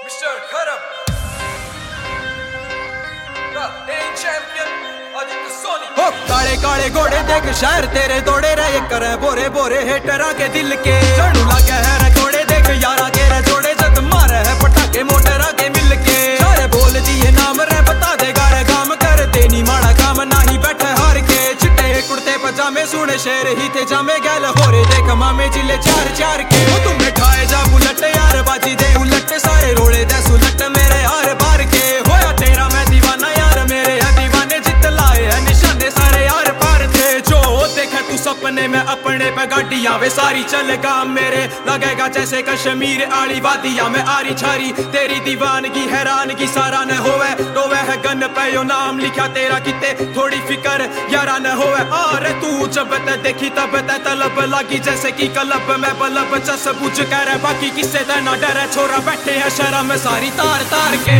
Mr. Karam, the reigning champion, Aditya Soni. हो काले काले घोड़े देख शहर तेरे दौड़े रहे करे बोरे बोरे हेटरा के दिल के चढ़ू लगे है रे घोड़े देख यारा के रे जोड़े जग मारे है पटाके मोटरा के मिल के सारे बोल दिए नाम रे बता देगा रे काम करते नी माड़ा काम नाही बैठे हार के चिट्टे कुर्ते पजामे सुने शेर ही थे जामे गैल हो रे देख मामे जिले चार चार के तुम बैठाए जा बुलट यार बाजी दे उलट सारे रोड़े दे सुलट मेरे हार बार के होया तेरा मैं दीवाना यार मेरे है दीवाने जित लाए है निशाने सारे यार पार थे जो देखे तू सपने में अपने पे गाड़ियां वे सारी चलेगा मेरे लगेगा जैसे कश्मीर आली वादिया में आरी छारी तेरी दीवानगी हैरानगी सारा न होवे रोवे है गन पे यो नाम लिखा तेरा किते थोड़ी फिकर यारा न होवे और तू जब ते देखी तब ते तलब लागी जैसे की कलब में बलब चस बुझ कर बाकी किससे ते ना डरे छोरा बैठे है शर्म सारी तार तार के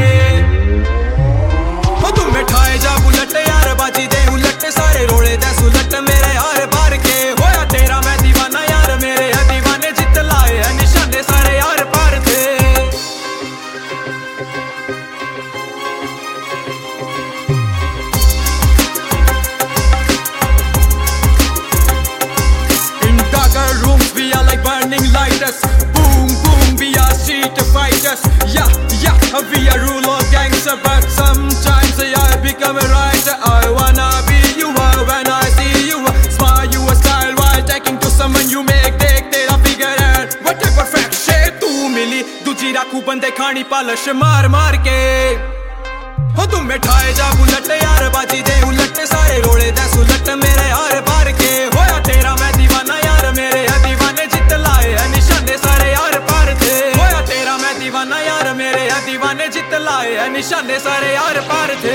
ओ तुम बैठाए जा बुलट यार बाजी दे उलट सारे रोड़े दे सुलट मेरे यार बार के होया तेरा मैं दीवाना यार मेरे है दीवाने जित लाए है निशाने सारे यार पार थे In darker rooms we are like burning lighters boom boom we are street fighters yeah we are rule of gangster but sometimes I become a writer I wanna be you when I see you smile you a style while taking to someone you make देख तेरा figure and what a perfect shape तू मिली दूजी राखू बंदे खानी पालश मार मार के हो तुम बैठाए जा बुलट यार बाजी दे उलट सारे रोड़े दे सुलट मेरे यार बार के होया तेरा मैं दीवाना यार मेरे है दीवाने जित लाए है निशाने सारे यार पार थे होया तेरा मैं दीवाना यार मेरे है दीवाने जित लाए है निशाने सारे यार पार थे